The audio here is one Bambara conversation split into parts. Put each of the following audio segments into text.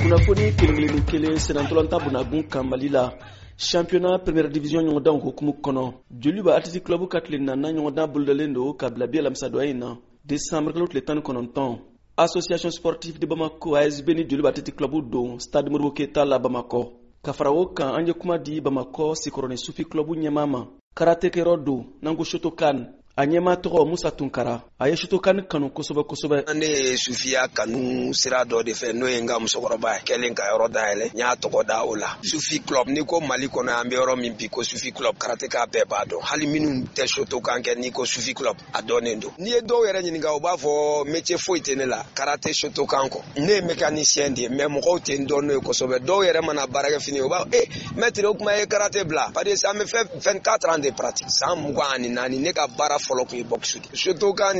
Kunafoni kelen kelen senantolanta bunagun kan Mali la championnat première division ɲɔgɔndanw hukumu kɔnɔ Joliba Athletic Club ka tile naaninan ɲɔgɔndan bolodalen don ka bila bi alamisa donya in na décembre kalo tile 19 association sportive de Bamako ASB ni Joliba Athletic Club don stade Modibo Keita la Bamako ka fara o kan an ye kuma di Bamako Sikoroni Sufi Club ɲɛmaa ma karatekɛyɔrɔ don n'an ko Shotokan a ɲɛmaa tɔgɔ Musa Tunkara a ye Shotokan kanu kosɛbɛ. Ne ye Sufiya kanu sira dɔ de fɛ n'o ye n ka musokɔrɔba ye kɛlen ka yɔrɔ dayɛlɛ n y'a tɔgɔ da o la Sufi Club ni ko Mali kɔnɔ an bɛ yɔrɔ min bi ko Sufi Club karateka bɛɛ b'a dɔn hali minnu tɛ Shotokan kɛ ni ko Sufi Club a dɔnnen don n'i ye dɔw yɛrɛ ɲininka u b'a fɔ métier foyi tɛ ne la karate Shotokan kɔ ne ye mécanicien de ye mais mɔgɔw tɛ n dɔn n'o ye kosɛbɛ dɔw yɛrɛ mana baarakɛ fini u b'a maître o kuma ye karate bila parce que an bɛ fɛ 24 ans de pratique san 24 ne ka baara fɔlɔ kun ye boxe Shotokan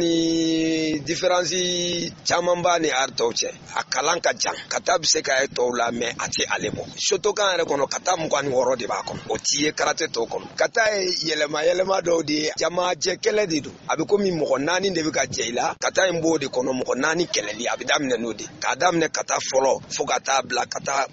ni différence caman b'a ni art tɔw cɛ a kalan ka jan kata bɛ se ka ye tɔw la mais a tɛ ale bɔ Shotokan yɛrɛ kɔnɔ kata 26 de b'a kɔnɔ o t'i ye karate tɔw kɔnɔ kata ye yɛlɛma dɔw de ye jamajɛ kɛlɛ de don a bɛ komi mɔgɔ 4 de bɛ ka jɛ i la kata in b'o de kɔnɔ mɔgɔ 4 kɛlɛli a bɛ daminɛ n'o de k'a daminɛ kata fɔlɔ fo ka taa bila kata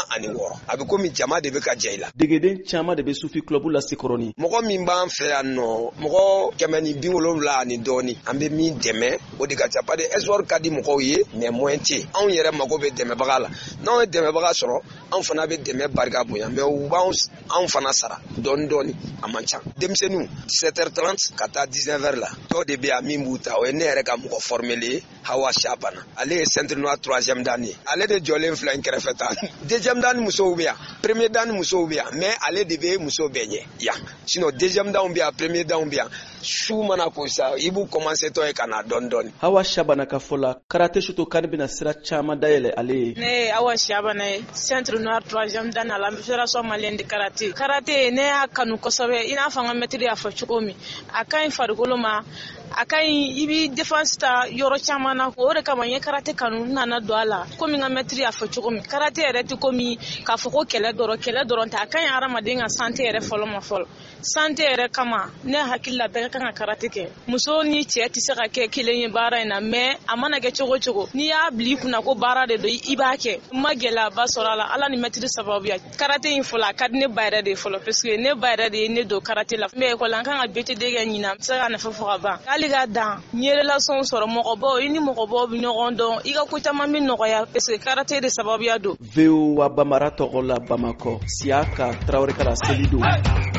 26 a bɛ komi jama de bɛ ka jɛ i la degeden caman de bɛ Sufi Club la Sikoroni mɔgɔ min b'an fɛ yan nɔ mɔgɔ 170 ani dɔɔni an bɛ min dɛmɛ o de ka ca pas de espoir ka di mɔgɔw ye mais moyen tɛ anw yɛrɛ mago bɛ dɛmɛbaga la n'anw ye dɛmɛbaga sɔrɔ anw fana bɛ dɛmɛ barika bonya mais u b'anw fana sara dɔɔni a man ca denmisɛnninw 17h30 ka taa 19h la dɔw de bɛ yan min b'u ta o ye ne yɛrɛ ka mɔgɔ formé ye Hawa Shabana ale ye centre noir 3e dan ye ale de jɔlen filɛ n kɛrɛfɛ tan 2e dan musow bɛ yan 1er dan musow bɛ yan mais ale de bɛ muso bɛɛ ɲɛ yan sinon 2e dan bɛ yan 1er dan bɛ yan su mana ko sa i b'u commencer tɔ ye ka na dɔɔni Hawa Shabana ka fɔ la karate Shotokan bɛna sira caman dayɛlɛ ale ye ne Hawa Shabana ye centre noir 3e dan la fédération malienne de karate ne y'a kanu kosɛbɛ i n'a fɔ n ka maître y'a fɔ cogo min a ka ɲi farikolo ma a ka ɲi i b'i défense ta yɔrɔ caman na o de kama n ye karate kanu nana don a la komi n ka maître y'a fɔ cogo min karate yɛrɛ tɛ komi k'a fɔ ko kɛlɛ dɔrɔn tɛ a ka ɲi hadamaden ka santé yɛrɛ fɔlɔ santé yɛrɛ kama ne hakili la bɛɛ ka kan ka karate kɛ muso ni cɛ tɛ se ka kɛ kelen ye baara in na mais a mana kɛ cogo n'i y'a bila i kunna ko baara de don i b'a kɛ n ma gɛlɛyaba sɔrɔ a la ala ni maître sababuya karate in fɔlɔ a ka di ne ba yɛrɛ de ye fɔlɔ parce que ne ba yɛrɛ de ye ne don karate la mais école an kan ka BTD kɛ ɲinan se ka nafa fɔ ka ban hali ka dan n ye relation sɔrɔ mɔgɔbaw i ni mɔgɔbaw bɛ ɲɔgɔn dɔn i ka ko caman bɛ nɔgɔya parce que karate de sababuya don VOA Bamara tɔgɔ la Bamako Siaka Traoré Kala Selido